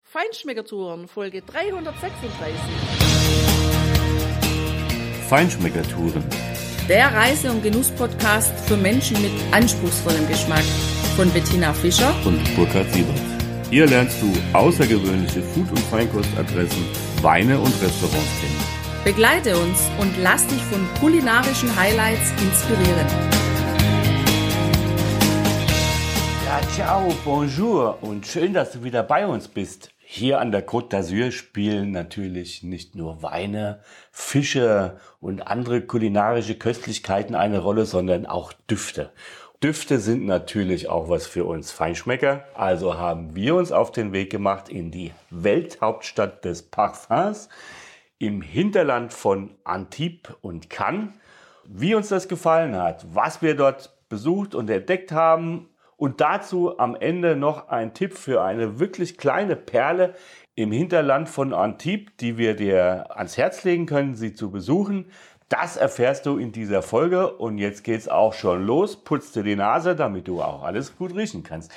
Feinschmeckertouren, Folge 336. Feinschmeckertouren. Der Reise- und Genuss-Podcast für Menschen mit anspruchsvollem Geschmack von Bettina Fischer und Burkhard Siebert. Hier lernst du außergewöhnliche Food- und Feinkostadressen, Weine und Restaurants kennen. Begleite uns und lass dich von kulinarischen Highlights inspirieren. Ja, ciao, bonjour und schön, dass du wieder bei uns bist. Hier an der Côte d'Azur spielen natürlich nicht nur Weine, Fische und andere kulinarische Köstlichkeiten eine Rolle, sondern auch Düfte. Düfte sind natürlich auch was für uns Feinschmecker. Also haben wir uns auf den Weg gemacht in die Welthauptstadt des Parfums, im Hinterland von Antibes und Cannes. Wie uns das gefallen hat, was wir dort besucht und entdeckt haben. Und dazu am Ende noch ein Tipp für eine wirklich kleine Perle im Hinterland von Antibes, die wir dir ans Herz legen können, sie zu besuchen. Das erfährst du in dieser Folge. Und jetzt geht's auch schon los. Putz dir die Nase, damit du auch alles gut riechen kannst.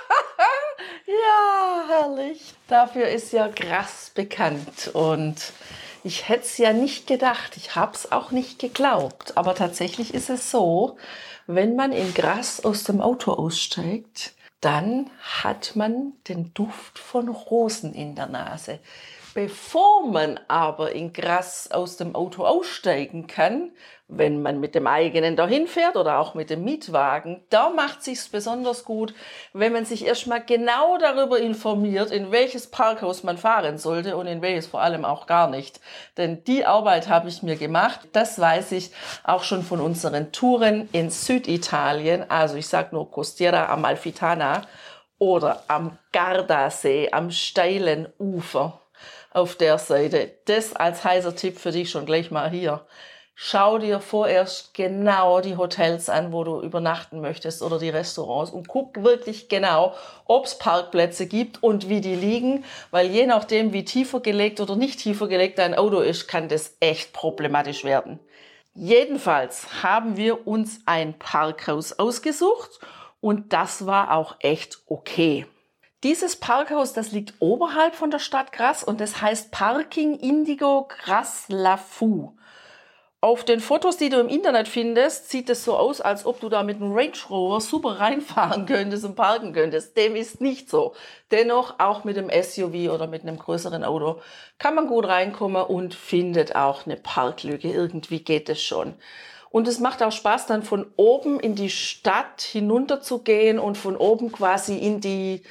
Ja, herrlich. Dafür ist ja Grasse bekannt. Und ich hätte es ja nicht gedacht. Ich habe es auch nicht geglaubt. Aber tatsächlich ist es so, wenn man in Grasse aus dem Auto aussteigt, dann hat man den Duft von Rosen in der Nase. Bevor man aber in Grasse aus dem Auto aussteigen kann, wenn man mit dem eigenen dahin fährt oder auch mit dem Mietwagen, da macht sich's besonders gut, wenn man sich erstmal genau darüber informiert, in welches Parkhaus man fahren sollte und in welches vor allem auch gar nicht. Denn die Arbeit habe ich mir gemacht. Das weiß ich auch schon von unseren Touren in Süditalien. Also ich sage nur Costiera Amalfitana oder am Gardasee, am steilen Ufer. Auf der Seite. Das als heißer Tipp für dich schon gleich mal hier. Schau dir vorerst genau die Hotels an, wo du übernachten möchtest oder die Restaurants und guck wirklich genau, ob es Parkplätze gibt und wie die liegen, weil je nachdem, wie tiefer gelegt oder nicht tiefer gelegt dein Auto ist, kann das echt problematisch werden. Jedenfalls haben wir uns ein Parkhaus ausgesucht und das war auch echt okay. Dieses Parkhaus, das liegt oberhalb von der Stadt Grasse und das heißt Parking Indigo Grasse La Fou. Auf den Fotos, die du im Internet findest, sieht es so aus, als ob du da mit einem Range Rover super reinfahren könntest und parken könntest. Dem ist nicht so. Dennoch, auch mit einem SUV oder mit einem größeren Auto kann man gut reinkommen und findet auch eine Parklücke. Irgendwie geht es schon. Und es macht auch Spaß, dann von oben in die Stadt hinunter zu gehen und von oben quasi in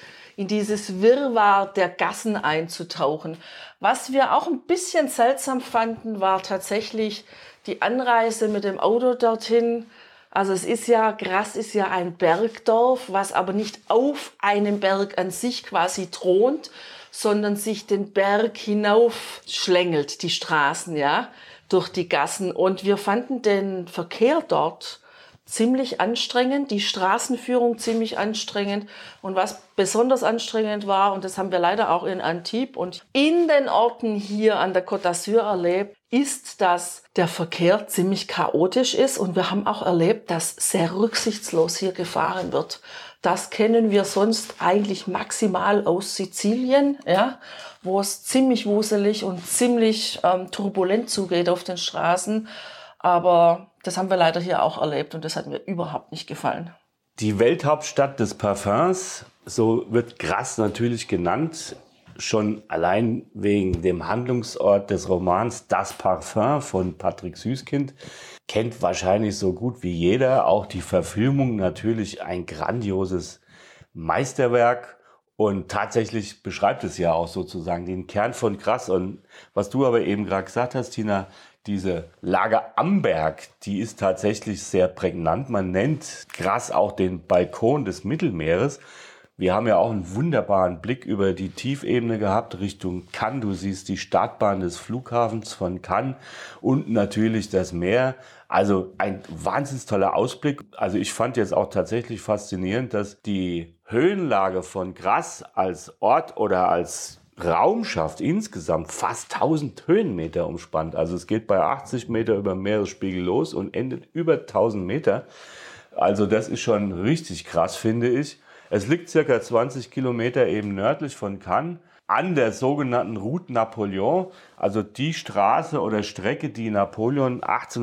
dieses Wirrwarr der Gassen einzutauchen. Was wir auch ein bisschen seltsam fanden, war tatsächlich die Anreise mit dem Auto dorthin. Also Grasse ist ja ein Bergdorf, was aber nicht auf einem Berg an sich quasi thront, sondern sich den Berg hinauf schlängelt, die Straßen, ja, durch die Gassen. Und wir fanden den Verkehr dort ziemlich anstrengend, die Straßenführung ziemlich anstrengend. Und was besonders anstrengend war, und das haben wir leider auch in Antibes und in den Orten hier an der Côte d'Azur erlebt, ist, dass der Verkehr ziemlich chaotisch ist. Und wir haben auch erlebt, dass sehr rücksichtslos hier gefahren wird. Das kennen wir sonst eigentlich maximal aus Sizilien, ja, wo es ziemlich wuselig und ziemlich turbulent zugeht auf den Straßen. Aber das haben wir leider hier auch erlebt und das hat mir überhaupt nicht gefallen. Die Welthauptstadt des Parfums, so wird Grasse natürlich genannt, schon allein wegen dem Handlungsort des Romans Das Parfum von Patrick Süskind, kennt wahrscheinlich so gut wie jeder. Auch die Verfilmung natürlich ein grandioses Meisterwerk und tatsächlich beschreibt es ja auch sozusagen den Kern von Grasse. Und was du aber eben gerade gesagt hast, Tina, diese Lage am Berg, die ist tatsächlich sehr prägnant. Man nennt Grasse auch den Balkon des Mittelmeeres. Wir haben ja auch einen wunderbaren Blick über die Tiefebene gehabt Richtung Cannes. Du siehst die Startbahn des Flughafens von Cannes und natürlich das Meer. Also ein wahnsinnig toller Ausblick. Also ich fand jetzt auch tatsächlich faszinierend, dass die Höhenlage von Grasse als Ort oder als Raumschaft insgesamt fast 1000 Höhenmeter umspannt. Also es geht bei 80 Meter über Meeresspiegel los und endet über 1000 Meter. Also das ist schon richtig krass, finde ich. Es liegt circa 20 Kilometer eben nördlich von Cannes. an der sogenannten Route Napoleon, also die Straße oder Strecke, die Napoleon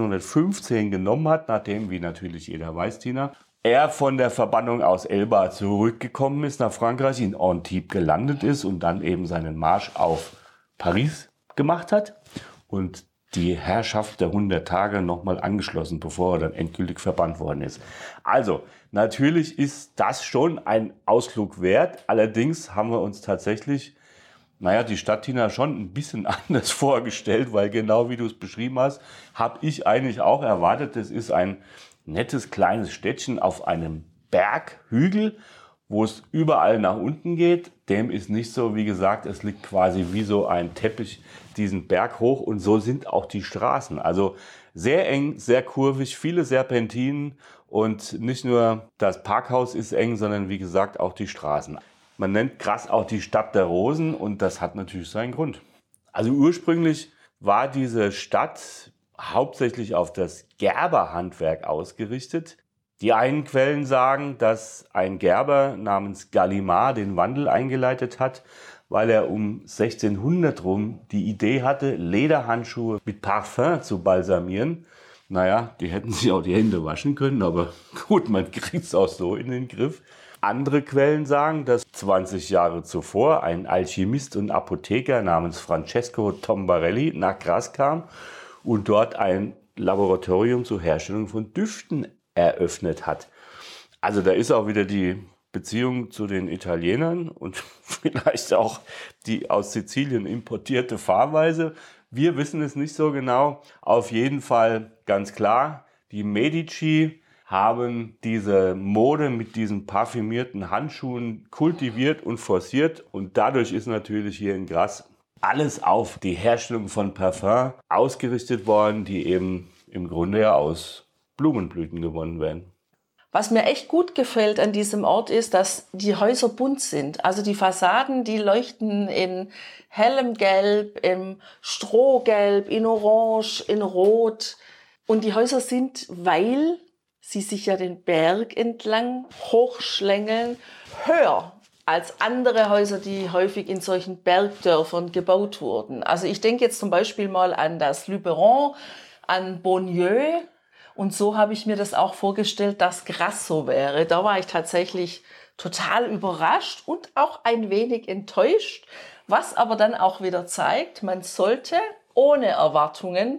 1815 genommen hat, nachdem, wie natürlich jeder weiß, Tina, er von der Verbannung aus Elba zurückgekommen ist nach Frankreich, in Antibes gelandet ist und dann eben seinen Marsch auf Paris gemacht hat und die Herrschaft der 100 Tage nochmal angeschlossen, bevor er dann endgültig verbannt worden ist. Also, natürlich ist das schon ein Ausflug wert. Allerdings haben wir uns tatsächlich, die Stadt Tina schon ein bisschen anders vorgestellt, weil genau wie du es beschrieben hast, habe ich eigentlich auch erwartet, es ist ein nettes kleines Städtchen auf einem Berghügel, wo es überall nach unten geht. Dem ist nicht so, wie gesagt, es liegt quasi wie so ein Teppich diesen Berg hoch und so sind auch die Straßen. Also sehr eng, sehr kurvig, viele Serpentinen und nicht nur das Parkhaus ist eng, sondern wie gesagt auch die Straßen. Man nennt Grasse auch die Stadt der Rosen und das hat natürlich seinen Grund. Also ursprünglich war diese Stadt hauptsächlich auf das Gerberhandwerk ausgerichtet. Die einen Quellen sagen, dass ein Gerber namens Gallimard den Wandel eingeleitet hat, weil er um 1600 rum die Idee hatte, Lederhandschuhe mit Parfum zu balsamieren. Die hätten sich auch die Hände waschen können, aber gut, man kriegt es auch so in den Griff. Andere Quellen sagen, dass 20 Jahre zuvor ein Alchemist und Apotheker namens Francesco Tombarelli nach Grasse kam und dort ein Laboratorium zur Herstellung von Düften eröffnet hat. Also da ist auch wieder die Beziehung zu den Italienern und vielleicht auch die aus Sizilien importierte Fahrweise. Wir wissen es nicht so genau. Auf jeden Fall ganz klar, die Medici haben diese Mode mit diesen parfümierten Handschuhen kultiviert und forciert und dadurch ist natürlich hier in Grasse alles auf die Herstellung von Parfum ausgerichtet worden, die eben im Grunde ja aus Blumenblüten gewonnen werden. Was mir echt gut gefällt an diesem Ort ist, dass die Häuser bunt sind. Also die Fassaden, die leuchten in hellem Gelb, im Strohgelb, in Orange, in Rot. Und die Häuser sind, weil sie sich ja den Berg entlang hochschlängeln, höher als andere Häuser, die häufig in solchen Bergdörfern gebaut wurden. Also ich denke jetzt zum Beispiel mal an das Luberon, an Beaulieu. Und so habe ich mir das auch vorgestellt, dass Grasse so wäre. Da war ich tatsächlich total überrascht und auch ein wenig enttäuscht, was aber dann auch wieder zeigt, man sollte ohne Erwartungen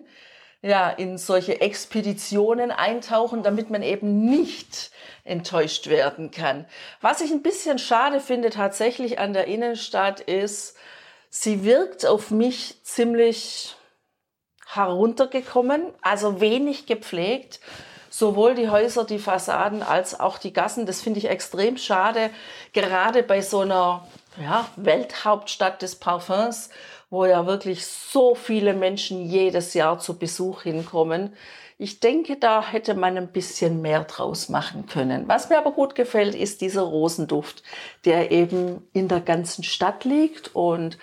in solche Expeditionen eintauchen, damit man eben nicht enttäuscht werden kann. Was ich ein bisschen schade finde tatsächlich an der Innenstadt ist, sie wirkt auf mich ziemlich heruntergekommen, also wenig gepflegt. Sowohl die Häuser, die Fassaden als auch die Gassen. Das finde ich extrem schade, gerade bei so einer Welthauptstadt des Parfums, wo ja wirklich so viele Menschen jedes Jahr zu Besuch hinkommen. Ich denke, da hätte man ein bisschen mehr draus machen können. Was mir aber gut gefällt, ist dieser Rosenduft, der eben in der ganzen Stadt liegt. Und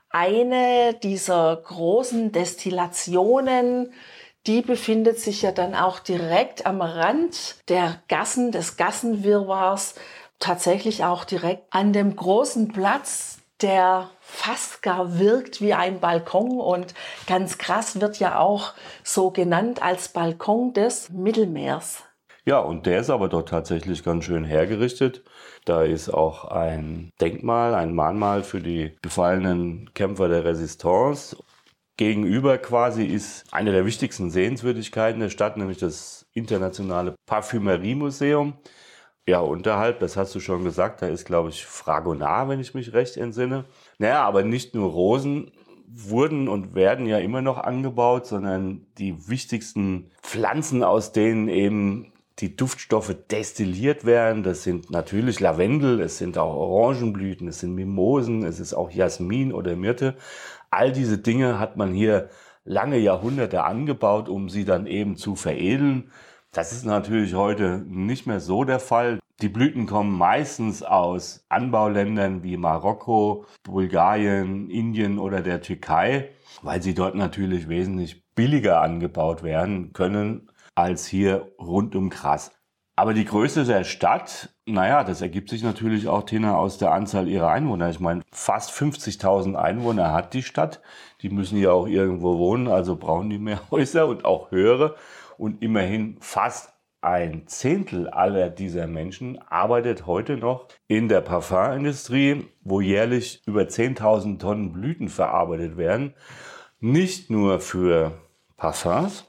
eine dieser großen Destillationen, die befindet sich ja dann auch direkt am Rand der Gassen, des Gassenwirrwarrs, tatsächlich auch direkt an dem großen Platz, der fast gar wirkt wie ein Balkon und ganz krass wird ja auch so genannt als Balkon des Mittelmeers. Ja, und der ist aber doch tatsächlich ganz schön hergerichtet. Da ist auch ein Denkmal, ein Mahnmal für die gefallenen Kämpfer der Resistance. Gegenüber quasi ist eine der wichtigsten Sehenswürdigkeiten der Stadt, nämlich das internationale Parfümeriemuseum. Ja, unterhalb, das hast du schon gesagt, da ist, glaube ich, Fragonard, wenn ich mich recht entsinne. Aber nicht nur Rosen wurden und werden ja immer noch angebaut, sondern die wichtigsten Pflanzen, aus denen eben die Duftstoffe destilliert werden. Das sind natürlich Lavendel, es sind auch Orangenblüten, es sind Mimosen, es ist auch Jasmin oder Myrte. All diese Dinge hat man hier lange Jahrhunderte angebaut, um sie dann eben zu veredeln. Das ist natürlich heute nicht mehr so der Fall. Die Blüten kommen meistens aus Anbauländern wie Marokko, Bulgarien, Indien oder der Türkei, weil sie dort natürlich wesentlich billiger angebaut werden können als hier rund um Grasse. Aber die Größe der Stadt, naja, das ergibt sich natürlich auch, Tina, aus der Anzahl ihrer Einwohner. Ich meine, fast 50.000 Einwohner hat die Stadt. Die müssen ja auch irgendwo wohnen, also brauchen die mehr Häuser und auch höhere. Und immerhin fast ein Zehntel aller dieser Menschen arbeitet heute noch in der Parfümindustrie, wo jährlich über 10.000 Tonnen Blüten verarbeitet werden. Nicht nur für Parfums,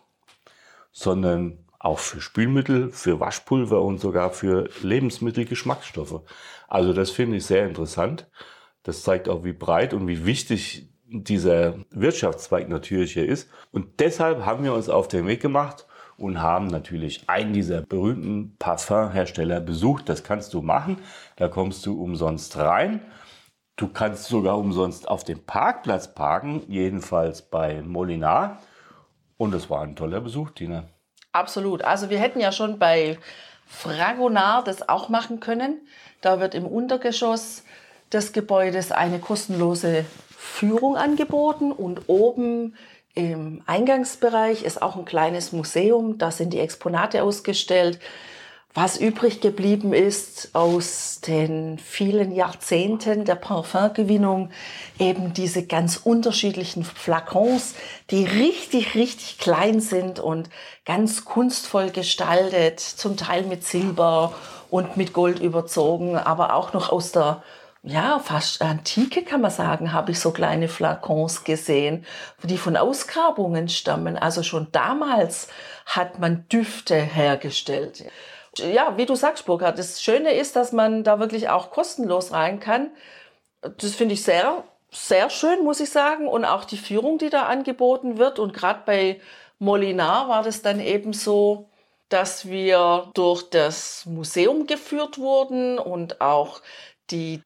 sondern auch für Spülmittel, für Waschpulver und sogar für Lebensmittelgeschmacksstoffe. Also das finde ich sehr interessant. Das zeigt auch, wie breit und wie wichtig dieser Wirtschaftszweig natürlich hier ist. Und deshalb haben wir uns auf den Weg gemacht und haben natürlich einen dieser berühmten Parfumhersteller besucht. Das kannst du machen. Da kommst du umsonst rein. Du kannst sogar umsonst auf dem Parkplatz parken, jedenfalls bei Molinar. Und es war ein toller Besuch, Tina. Absolut. Also wir hätten ja schon bei Fragonard das auch machen können. Da wird im Untergeschoss des Gebäudes eine kostenlose Führung angeboten und oben im Eingangsbereich ist auch ein kleines Museum. Da sind die Exponate ausgestellt. Was übrig geblieben ist aus den vielen Jahrzehnten der Parfumgewinnung, eben diese ganz unterschiedlichen Flakons, die richtig, richtig klein sind und ganz kunstvoll gestaltet, zum Teil mit Silber und mit Gold überzogen, aber auch noch aus der, ja, fast Antike kann man sagen, habe ich so kleine Flakons gesehen, die von Ausgrabungen stammen. Also schon damals hat man Düfte hergestellt. Ja, wie du sagst, Burkhard, das Schöne ist, dass man da wirklich auch kostenlos rein kann. Das finde ich sehr, sehr schön, muss ich sagen. Und auch die Führung, die da angeboten wird. Und gerade bei Molinar war das dann eben so, dass wir durch das Museum geführt wurden und auch die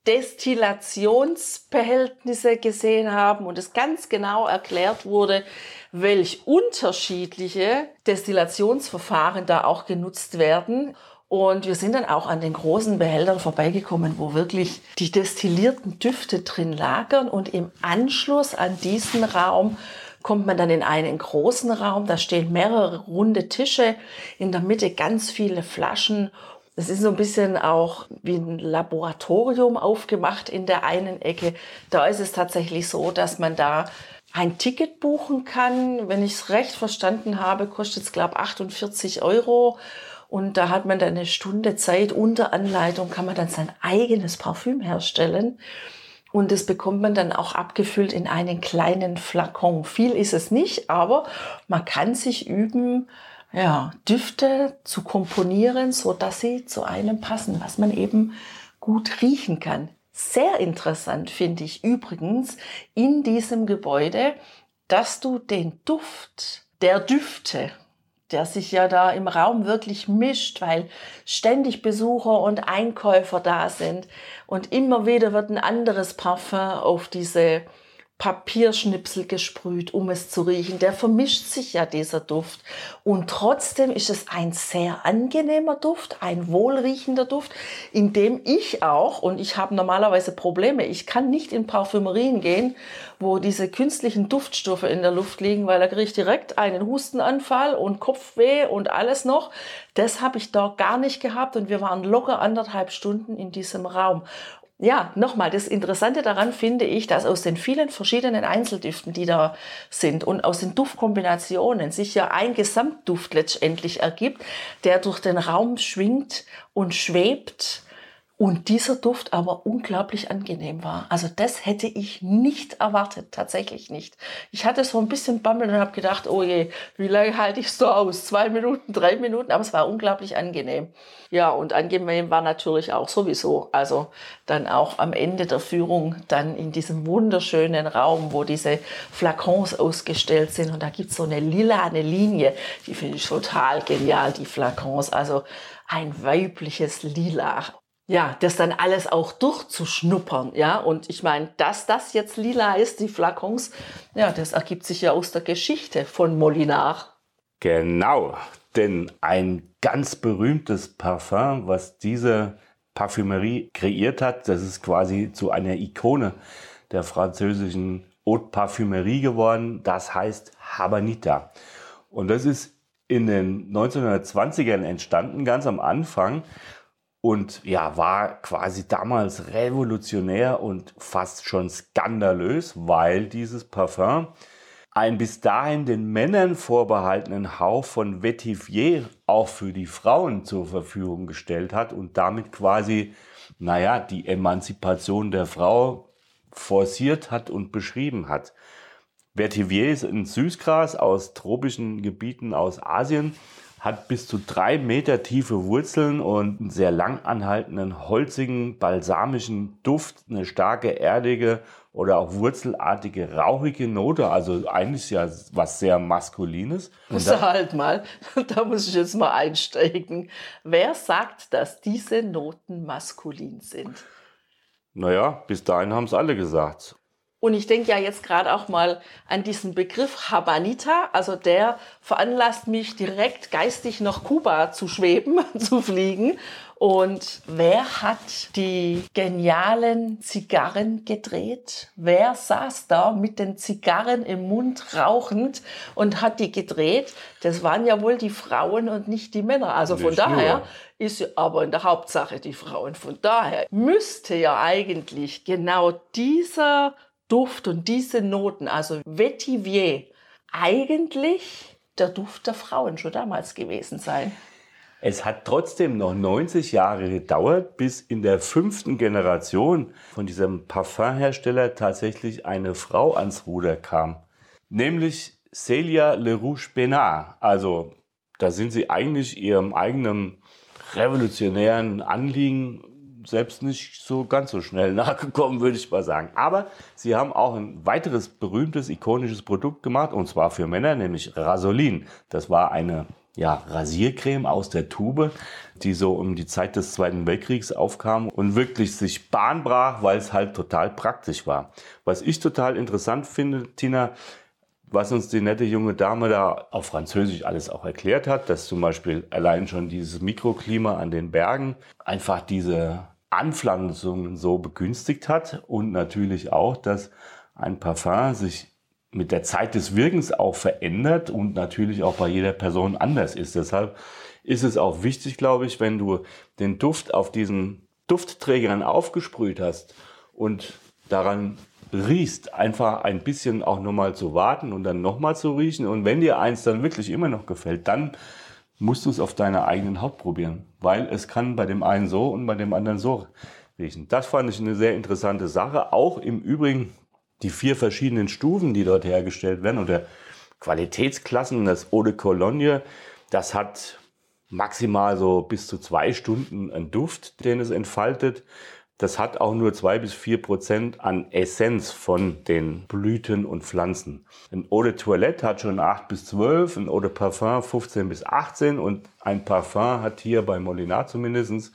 Destillationsbehältnisse gesehen haben und es ganz genau erklärt wurde, welch unterschiedliche Destillationsverfahren da auch genutzt werden. Und wir sind dann auch an den großen Behältern vorbeigekommen, wo wirklich die destillierten Düfte drin lagern. Und im Anschluss an diesen Raum kommt man dann in einen großen Raum. Da stehen mehrere runde Tische, in der Mitte ganz viele Flaschen. Es ist so ein bisschen auch wie ein Laboratorium aufgemacht in der einen Ecke. Da ist es tatsächlich so, dass man da ein Ticket buchen kann. Wenn ich es recht verstanden habe, kostet es, glaube ich, 48 €. Und da hat man dann eine Stunde Zeit. Unter Anleitung kann man dann sein eigenes Parfüm herstellen. Und das bekommt man dann auch abgefüllt in einen kleinen Flakon. Viel ist es nicht, aber man kann sich üben, ja, Düfte zu komponieren, so dass sie zu einem passen, was man eben gut riechen kann. Sehr interessant finde ich übrigens in diesem Gebäude, dass du den Duft der Düfte, der sich ja da im Raum wirklich mischt, weil ständig Besucher und Einkäufer da sind und immer wieder wird ein anderes Parfum auf diese Papierschnipsel gesprüht, um es zu riechen. Der vermischt sich ja, dieser Duft. Und trotzdem ist es ein sehr angenehmer Duft, ein wohlriechender Duft, in dem ich auch, und ich habe normalerweise Probleme, ich kann nicht in Parfümerien gehen, wo diese künstlichen Duftstoffe in der Luft liegen, weil da kriege ich direkt einen Hustenanfall und Kopfweh und alles noch. Das habe ich da gar nicht gehabt und wir waren locker 1,5 Stunden in diesem Raum. Ja, nochmal, das Interessante daran finde ich, dass aus den vielen verschiedenen Einzeldüften, die da sind und aus den Duftkombinationen sich ja ein Gesamtduft letztendlich ergibt, der durch den Raum schwingt und schwebt und dieser Duft aber unglaublich angenehm war. Also das hätte ich nicht erwartet, tatsächlich nicht. Ich hatte so ein bisschen Bammel und habe gedacht, oh je, wie lange halte ich es so aus? 2 Minuten, 3 Minuten, aber es war unglaublich angenehm. Ja, und angenehm war natürlich auch sowieso, also dann auch am Ende der Führung, dann in diesem wunderschönen Raum, wo diese Flakons ausgestellt sind und da gibt es so eine lilane Linie, die finde ich total genial, die Flakons, also ein weibliches Lila. Ja, das dann alles auch durchzuschnuppern, ja, und ich meine, dass das jetzt lila ist, die Flakons, ja, das ergibt sich ja aus der Geschichte von Molinar. Genau, denn ein ganz berühmtes Parfum, was diese Parfümerie kreiert hat, das ist quasi zu einer Ikone der französischen Haute Parfümerie geworden, das heißt Habanita. Und das ist in den 1920ern entstanden, ganz am Anfang. Und ja, war quasi damals revolutionär und fast schon skandalös, weil dieses Parfum einen bis dahin den Männern vorbehaltenen Hauch von Vetiver auch für die Frauen zur Verfügung gestellt hat und damit quasi, die Emanzipation der Frau forciert hat und beschrieben hat. Vetiver ist ein Süßgras aus tropischen Gebieten aus Asien, hat bis zu 3 Meter tiefe Wurzeln und einen sehr lang anhaltenden, holzigen, balsamischen Duft, eine starke, erdige oder auch wurzelartige, rauchige Note, also eigentlich ja was sehr Maskulines. Halt mal, da muss ich jetzt mal einsteigen. Wer sagt, dass diese Noten maskulin sind? Naja, bis dahin haben es alle gesagt. Und ich denke ja jetzt gerade auch mal an diesen Begriff Habanita, also der veranlasst mich direkt geistig nach Kuba zu schweben, zu fliegen. Und wer hat die genialen Zigarren gedreht? Wer saß da mit den Zigarren im Mund rauchend und hat die gedreht? Das waren ja wohl die Frauen und nicht die Männer. Also von daher ist aber in der Hauptsache die Frauen. Von daher müsste ja eigentlich genau dieser Duft und diese Noten, also Vetiver, eigentlich der Duft der Frauen schon damals gewesen sein. Es hat trotzdem noch 90 Jahre gedauert, bis in der 5. Generation von diesem Parfumhersteller tatsächlich eine Frau ans Ruder kam. Nämlich Célia Le Rouge Besnard. Also da sind sie eigentlich ihrem eigenen revolutionären Anliegen selbst nicht so ganz so schnell nachgekommen, würde ich mal sagen. Aber sie haben auch ein weiteres berühmtes, ikonisches Produkt gemacht, und zwar für Männer, nämlich Rasolin. Das war eine Rasiercreme aus der Tube, die so um die Zeit des Zweiten Weltkriegs aufkam und wirklich sich Bahn brach, weil es halt total praktisch war. Was ich total interessant finde, Tina, was uns die nette junge Dame da auf Französisch alles auch erklärt hat, dass zum Beispiel allein schon dieses Mikroklima an den Bergen einfach diese Anpflanzungen so begünstigt hat und natürlich auch, dass ein Parfum sich mit der Zeit des Wirkens auch verändert und natürlich auch bei jeder Person anders ist. Deshalb ist es auch wichtig, glaube ich, wenn du den Duft auf diesen Duftträgern aufgesprüht hast und daran riechst, einfach ein bisschen auch nochmal zu warten und dann nochmal zu riechen. Und wenn dir eins dann wirklich immer noch gefällt, dann musst du es auf deiner eigenen Haut probieren. Weil es kann bei dem einen so und bei dem anderen so riechen. Das fand ich eine sehr interessante Sache. Auch im Übrigen die 4 verschiedenen Stufen, die dort hergestellt werden oder Qualitätsklassen. Das Eau de Cologne, das hat maximal so bis zu 2 Stunden einen Duft, den es entfaltet. Das hat auch nur 2-4% an Essenz von den Blüten und Pflanzen. Ein Eau de Toilette hat schon 8-12, ein Eau de Parfum 15-18 und ein Parfum hat hier bei Molinard zumindest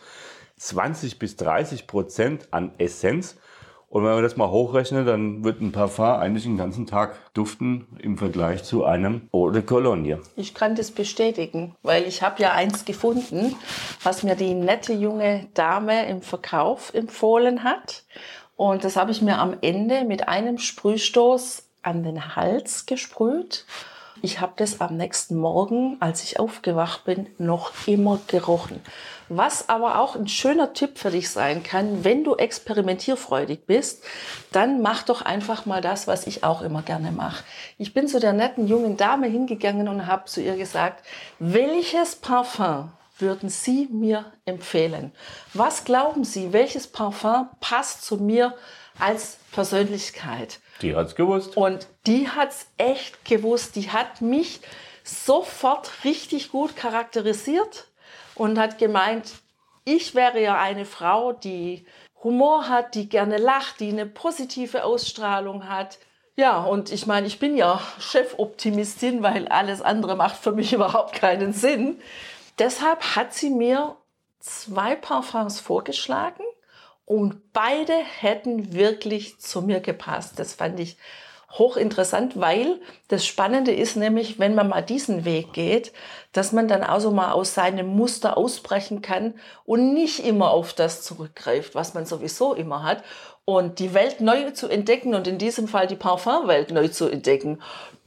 20-30% an Essenz. Und wenn man das mal hochrechnet, dann wird ein Parfum eigentlich den ganzen Tag duften im Vergleich zu einem Eau de Cologne. Ich kann das bestätigen, weil ich habe ja eins gefunden, was mir die nette junge Dame im Verkauf empfohlen hat. Und das habe ich mir am Ende mit einem Sprühstoß an den Hals gesprüht. Ich habe das am nächsten Morgen, als ich aufgewacht bin, noch immer gerochen. Was aber auch ein schöner Tipp für dich sein kann, wenn du experimentierfreudig bist, dann mach doch einfach mal das, was ich auch immer gerne mache. Ich bin zu der netten jungen Dame hingegangen und habe zu ihr gesagt, welches Parfum würden Sie mir empfehlen? Was glauben Sie, welches Parfum passt zu mir als Persönlichkeit? Die hat's gewusst. Und die hat's echt gewusst. Die hat mich sofort richtig gut charakterisiert und hat gemeint, ich wäre ja eine Frau, die Humor hat, die gerne lacht, die eine positive Ausstrahlung hat. Ja, und ich meine, ich bin ja Chefoptimistin, weil alles andere macht für mich überhaupt keinen Sinn. Deshalb hat sie mir 2 Parfums vorgeschlagen. Und beide hätten wirklich zu mir gepasst. Das fand ich hochinteressant, weil das Spannende ist nämlich, wenn man mal diesen Weg geht, dass man dann auch so mal aus seinem Muster ausbrechen kann und nicht immer auf das zurückgreift, was man sowieso immer hat. Und die Welt neu zu entdecken und in diesem Fall die Parfumwelt neu zu entdecken,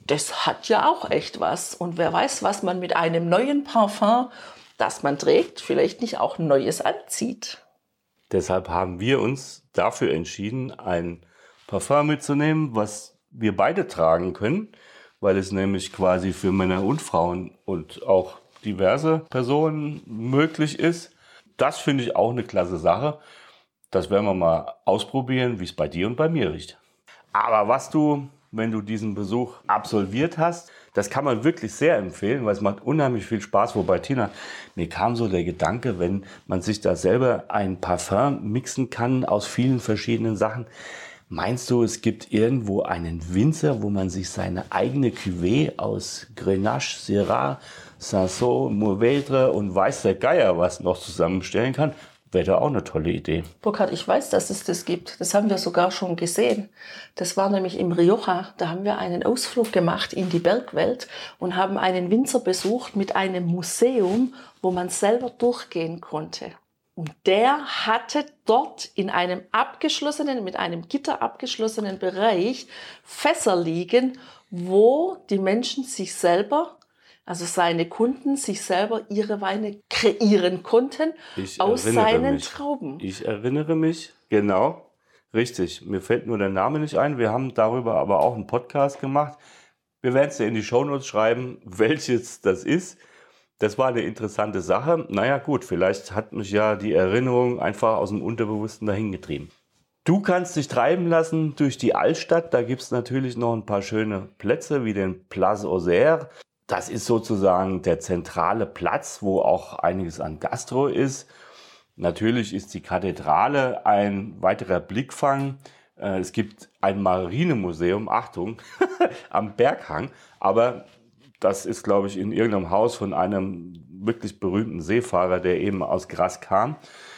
das hat ja auch echt was. Und wer weiß, was man mit einem neuen Parfum, das man trägt, vielleicht nicht auch Neues anzieht. Deshalb haben wir uns dafür entschieden, ein Parfum mitzunehmen, was wir beide tragen können, weil es nämlich quasi für Männer und Frauen und auch diverse Personen möglich ist. Das finde ich auch eine klasse Sache. Das werden wir mal ausprobieren, wie es bei dir und bei mir riecht. Aber was du, wenn du diesen Besuch absolviert hast, das kann man wirklich sehr empfehlen, weil es macht unheimlich viel Spaß. Wobei, Tina, mir kam so der Gedanke, wenn man sich da selber ein Parfum mixen kann aus vielen verschiedenen Sachen. Meinst du, es gibt irgendwo einen Winzer, wo man sich seine eigene Cuvée aus Grenache, Syrah, Cinsault, Mourvèdre und weiß der Geier was noch zusammenstellen kann? Wäre da auch eine tolle Idee. Burkhard, ich weiß, dass es das gibt. Das haben wir sogar schon gesehen. Das war nämlich im Rioja. Da haben wir einen Ausflug gemacht in die Bergwelt und haben einen Winzer besucht mit einem Museum, wo man selber durchgehen konnte. Und der hatte dort in einem abgeschlossenen, mit einem Gitter abgeschlossenen Bereich Fässer liegen, wo die Menschen sich selber, also seine Kunden, sich selber ihre Weine kreieren konnten aus seinen Trauben. Ich erinnere mich, genau, richtig. Mir fällt nur der Name nicht ein. Wir haben darüber aber auch einen Podcast gemacht. Wir werden es dir in die Shownotes schreiben, welches das ist. Das war eine interessante Sache. Naja gut, vielleicht hat mich ja die Erinnerung einfach aus dem Unterbewussten dahin getrieben. Du kannst dich treiben lassen durch die Altstadt. Da gibt es natürlich noch ein paar schöne Plätze wie den Place aux Airs. Das ist sozusagen der zentrale Platz, wo auch einiges an Gastro ist. Natürlich ist die Kathedrale ein weiterer Blickfang. Es gibt ein Marinemuseum, Achtung, am Berghang. Aber das ist, glaube ich, in irgendeinem Haus von einem wirklich berühmten Seefahrer, der eben aus Grasse kam.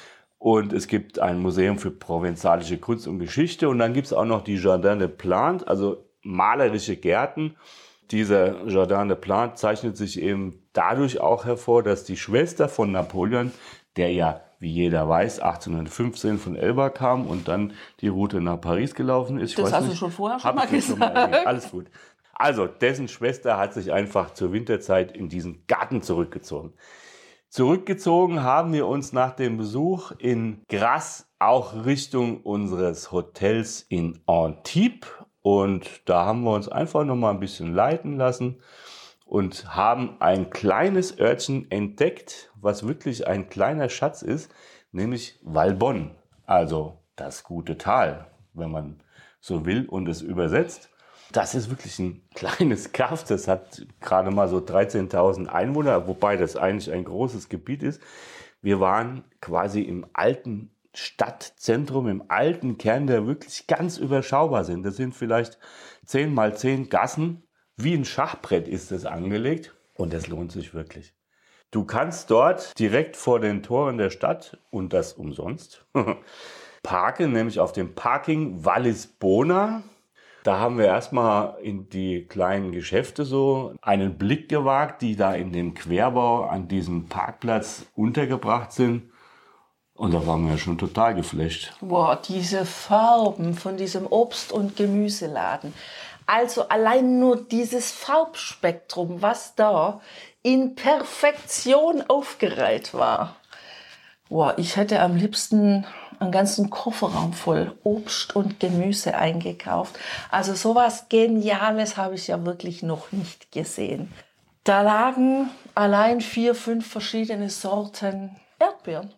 Und es gibt ein Museum für provenzalische Kunst und Geschichte. Und dann gibt es auch noch die Jardin des Plantes, also malerische Gärten. Dieser Jardin des Plantes zeichnet sich eben dadurch auch hervor, dass die Schwester von Napoleon, der ja, wie jeder weiß, 1815 von Elba kam und dann die Route nach Paris gelaufen ist. Das hast du schon vorher schon mal gesagt. Alles gut. Also, dessen Schwester hat sich einfach zur Winterzeit in diesen Garten zurückgezogen. Zurückgezogen haben wir uns nach dem Besuch in Grasse auch Richtung unseres Hotels in Antibes. Und da haben wir uns einfach noch mal ein bisschen leiten lassen und haben ein kleines Örtchen entdeckt, was wirklich ein kleiner Schatz ist, nämlich Valbonne, also das gute Tal, wenn man so will und es übersetzt. Das ist wirklich ein kleines Kaff, das hat gerade mal so 13.000 Einwohner, wobei das eigentlich ein großes Gebiet ist. Wir waren quasi im alten Stadtzentrum, im alten Kern, der wirklich ganz überschaubar sind. Das sind vielleicht 10 mal 10 Gassen. Wie ein Schachbrett ist es angelegt und das lohnt sich wirklich. Du kannst dort direkt vor den Toren der Stadt, und das umsonst, parken, nämlich auf dem Parking Vallis Bona. Da haben wir erstmal in die kleinen Geschäfte so einen Blick gewagt, die da in dem Querbau an diesem Parkplatz untergebracht sind. Und da waren wir ja schon total geflasht. Boah, diese Farben von diesem Obst- und Gemüseladen. Also allein nur dieses Farbspektrum, was da in Perfektion aufgereiht war. Boah, ich hätte am liebsten einen ganzen Kofferraum voll Obst und Gemüse eingekauft. Also sowas Geniales habe ich ja wirklich noch nicht gesehen. Da lagen allein 4, 5 verschiedene Sorten Erdbeeren.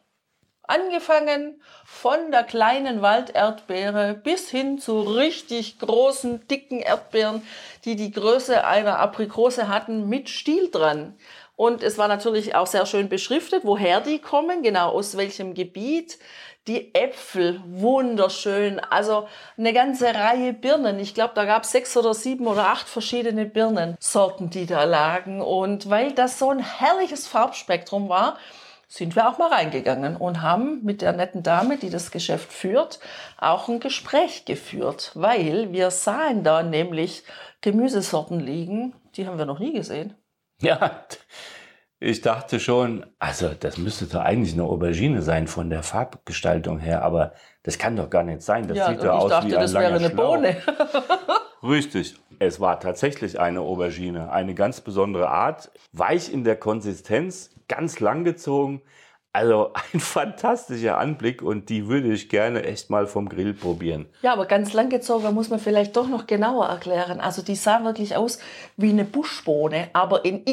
Angefangen von der kleinen Walderdbeere bis hin zu richtig großen, dicken Erdbeeren, die die Größe einer Aprikose hatten, mit Stiel dran. Und es war natürlich auch sehr schön beschriftet, woher die kommen, genau aus welchem Gebiet. Die Äpfel, wunderschön. Also eine ganze Reihe Birnen. Ich glaube, da gab es 6 oder 7 oder 8 verschiedene Birnensorten, die da lagen. Und weil das so ein herrliches Farbspektrum war, sind wir auch mal reingegangen und haben mit der netten Dame, die das Geschäft führt, auch ein Gespräch geführt. Weil wir sahen da nämlich Gemüsesorten liegen, die haben wir noch nie gesehen. Ja, ich dachte schon, also das müsste doch eigentlich eine Aubergine sein von der Farbgestaltung her, aber das kann doch gar nicht sein. Das sieht doch aus wie ein langer Schlauch. Ich dachte, das wäre eine Bohne. Richtig. es war tatsächlich eine Aubergine, eine ganz besondere Art, weich in der Konsistenz, ganz langgezogen. Also ein fantastischer Anblick und die würde ich gerne echt mal vom Grill probieren. Ja, aber ganz langgezogen muss man vielleicht doch noch genauer erklären. Also die sah wirklich aus wie eine Buschbohne, aber in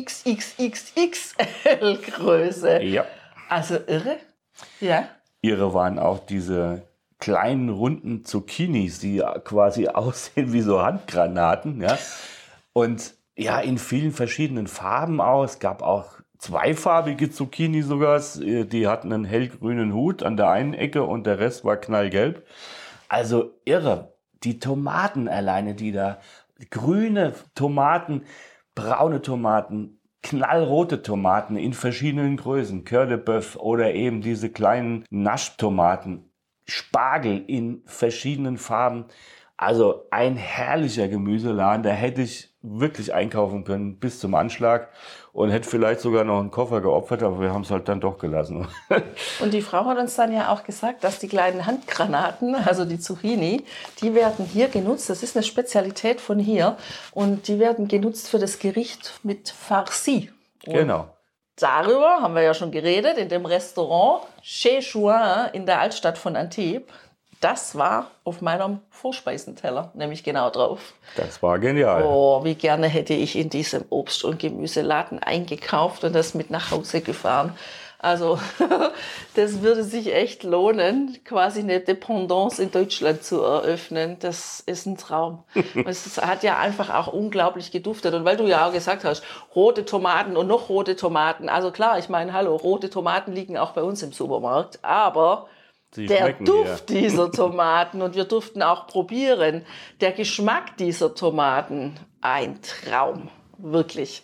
XXXXL-Größe. Ja. Also irre. Ja. Irre waren auch diese kleinen, runden Zucchinis, die quasi aussehen wie so Handgranaten. Ja? Und ja, in vielen verschiedenen Farben auch. Es gab auch zweifarbige Zucchini sogar. Die hatten einen hellgrünen Hut an der einen Ecke und der Rest war knallgelb. Also irre. Die Tomaten alleine, die da, grüne Tomaten, braune Tomaten, knallrote Tomaten in verschiedenen Größen, Cœur de Bœuf oder eben diese kleinen Naschtomaten, Spargel in verschiedenen Farben. Also ein herrlicher Gemüseladen, da hätte ich wirklich einkaufen können bis zum Anschlag und hätte vielleicht sogar noch einen Koffer geopfert, aber wir haben es halt dann doch gelassen. Und die Frau hat uns dann ja auch gesagt, dass die kleinen Handgranaten, also die Zucchini, die werden hier genutzt. Das ist eine Spezialität von hier und die werden genutzt für das Gericht mit Farci. Und Genau. darüber haben wir ja schon geredet in dem Restaurant Chez Juin in der Altstadt von Antibes. Das war auf meinem Vorspeisenteller, nämlich genau drauf. Das war genial. Oh, wie gerne hätte ich in diesem Obst- und Gemüseladen eingekauft und das mit nach Hause gefahren. Also das würde sich echt lohnen, quasi eine Dependance in Deutschland zu eröffnen. Das ist ein Traum. Es hat ja einfach auch unglaublich geduftet. Und weil du ja auch gesagt hast, rote Tomaten und noch rote Tomaten. Also klar, ich meine, hallo, rote Tomaten liegen auch bei uns im Supermarkt. Aber der Duft dieser Tomaten, und wir durften auch probieren, der Geschmack dieser Tomaten, ein Traum, wirklich.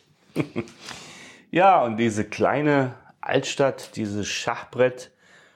Ja, und diese kleine Altstadt, dieses Schachbrett,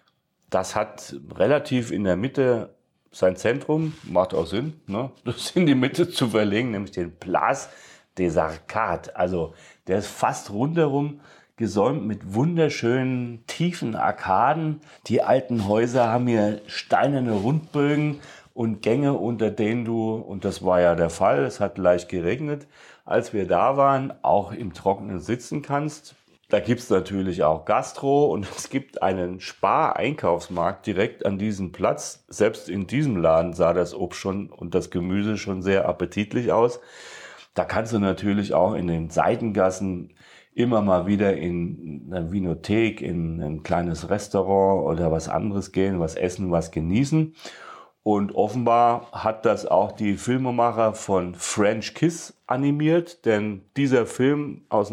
das hat relativ in der Mitte sein Zentrum, macht auch Sinn, ne? Das in die Mitte zu verlegen, nämlich den Place des Arcades. Also der ist fast rundherum gesäumt mit wunderschönen, tiefen Arkaden. Die alten Häuser haben hier steinerne Rundbögen und Gänge, unter denen du, und das war ja der Fall, es hat leicht geregnet, als wir da waren, auch im Trockenen sitzen kannst. Da gibt es natürlich auch Gastro und es gibt einen Spar-Einkaufsmarkt direkt an diesem Platz. Selbst in diesem Laden sah das Obst schon und das Gemüse schon sehr appetitlich aus. Da kannst du natürlich auch in den Seitengassen immer mal wieder in eine Winothek, in ein kleines Restaurant oder was anderes gehen, was essen, was genießen. Und offenbar hat das auch die Filmemacher von French Kiss animiert, denn dieser Film aus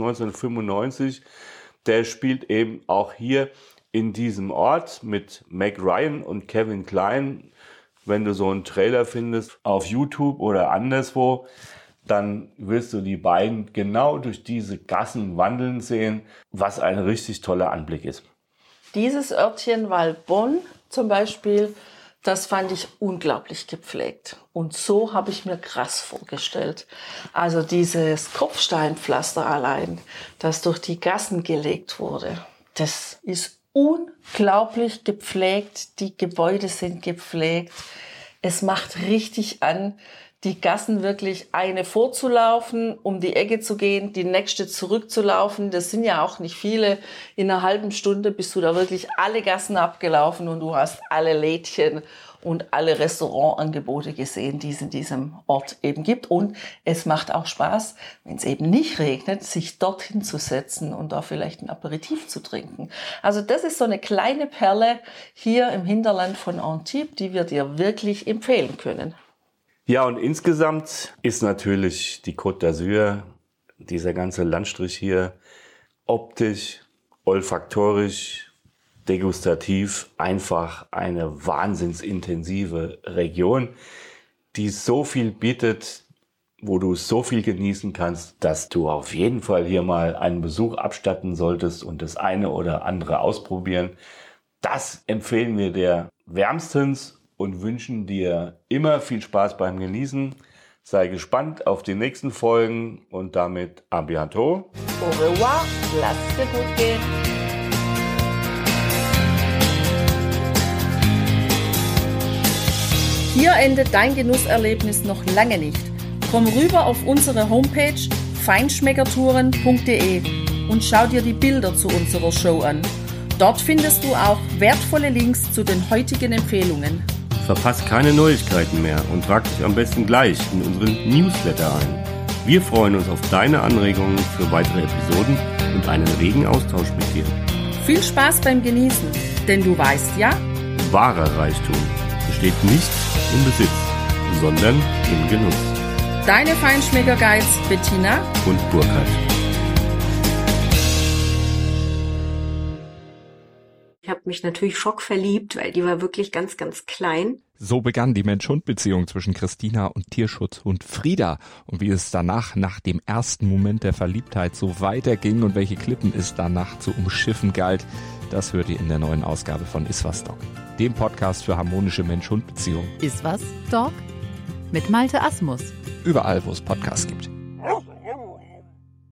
1995, der spielt eben auch hier in diesem Ort mit Meg Ryan und Kevin Kline. Wenn du so einen Trailer findest auf YouTube oder anderswo, dann wirst du die beiden genau durch diese Gassen wandeln sehen, was ein richtig toller Anblick ist. Dieses Örtchen Valbonne zum Beispiel, das fand ich unglaublich gepflegt. Und so habe ich mir Grasse vorgestellt. Also dieses Kopfsteinpflaster allein, das durch die Gassen gelegt wurde, das ist unglaublich gepflegt. Die Gebäude sind gepflegt. Es macht richtig an, die Gassen wirklich eine vorzulaufen, um die Ecke zu gehen, die nächste zurückzulaufen. Das sind ja auch nicht viele. In einer halben Stunde bist du da wirklich alle Gassen abgelaufen und du hast alle Lädchen und alle Restaurantangebote gesehen, die es in diesem Ort eben gibt. Und es macht auch Spaß, wenn es eben nicht regnet, sich dorthin zu setzen und da vielleicht ein Aperitif zu trinken. Also das ist so eine kleine Perle hier im Hinterland von Antibes, die wir dir wirklich empfehlen können. Ja, und insgesamt ist natürlich die Côte d'Azur, dieser ganze Landstrich hier, optisch, olfaktorisch, degustativ einfach eine wahnsinnsintensive Region, die so viel bietet, wo du so viel genießen kannst, dass du auf jeden Fall hier mal einen Besuch abstatten solltest und das eine oder andere ausprobieren. Das empfehlen wir dir wärmstens und wünschen dir immer viel Spaß beim Genießen. Sei gespannt auf die nächsten Folgen und damit à bientôt. Au revoir, lass es dir gut gehen. Hier endet dein Genusserlebnis noch lange nicht. Komm rüber auf unsere Homepage feinschmeckertouren.de und schau dir die Bilder zu unserer Show an. Dort findest du auch wertvolle Links zu den heutigen Empfehlungen. Verpasst keine Neuigkeiten mehr und trag dich am besten gleich in unseren Newsletter ein. Wir freuen uns auf deine Anregungen für weitere Episoden und einen regen Austausch mit dir. Viel Spaß beim Genießen, denn du weißt ja, wahrer Reichtum besteht nicht im Besitz, sondern im Genuss. Deine Feinschmecker-Guides Bettina und Burkhard. Ich habe mich natürlich schockverliebt, weil die war wirklich ganz, ganz klein. So begann die Mensch-Hund-Beziehung zwischen Christina und Tierschutzhund Frieda. Und wie es danach, nach dem ersten Moment der Verliebtheit, so weiterging und welche Klippen es danach zu umschiffen galt, das hört ihr in der neuen Ausgabe von Iswas Dog, dem Podcast für harmonische Mensch-Hund-Beziehungen. Iswas Dog? Mit Malte Asmus. Überall, wo es Podcasts gibt.